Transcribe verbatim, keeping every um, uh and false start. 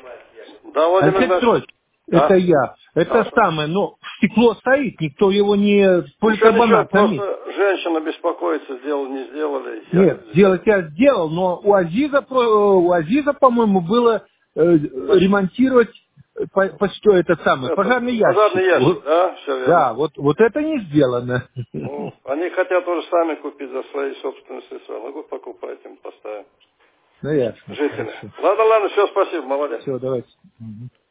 Да, Владимир Алексей Ильич. Петрович, это Да. я. Это Да, да. самое, но стекло стоит, никто его не Ничего, ничего, поликарбонат на месте. просто женщина беспокоится, сделали, не сделали, я Нет, не сделать сделал. я сделал, но у Азиза, про- у Азиза, по-моему, было э, Значит, ремонтировать э, по, по- что это самое, это, пожарный пожарный ящик. ящик, Вот, да, все верно. да, вот, вот это не сделано. Ну, они хотят уже сами купить за свои собственные средства. Ну, вот покупайте, мы поставим. Ну, ясно, Жители. хорошо. Ладно, ладно, все, спасибо, молодец. Все, давайте. Мгм.